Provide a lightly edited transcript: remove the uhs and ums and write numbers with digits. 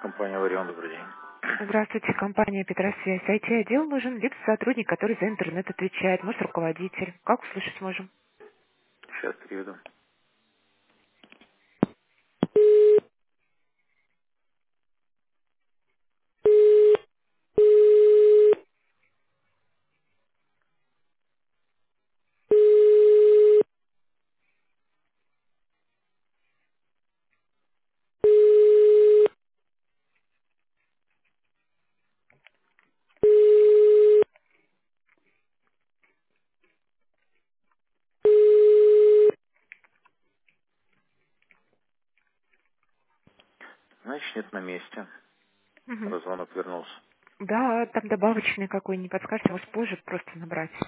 Компания «Варион», добрый день. Здравствуйте, компания Петросвязь. IT-отдел нужен либо сотрудник, который за интернет отвечает, может, руководитель. Как услышать можем? Сейчас переведу. Значит, нет на месте. Мгм. Звонок вернулся. Да, там добавочный какой, не подскажете, может, позже просто набрать.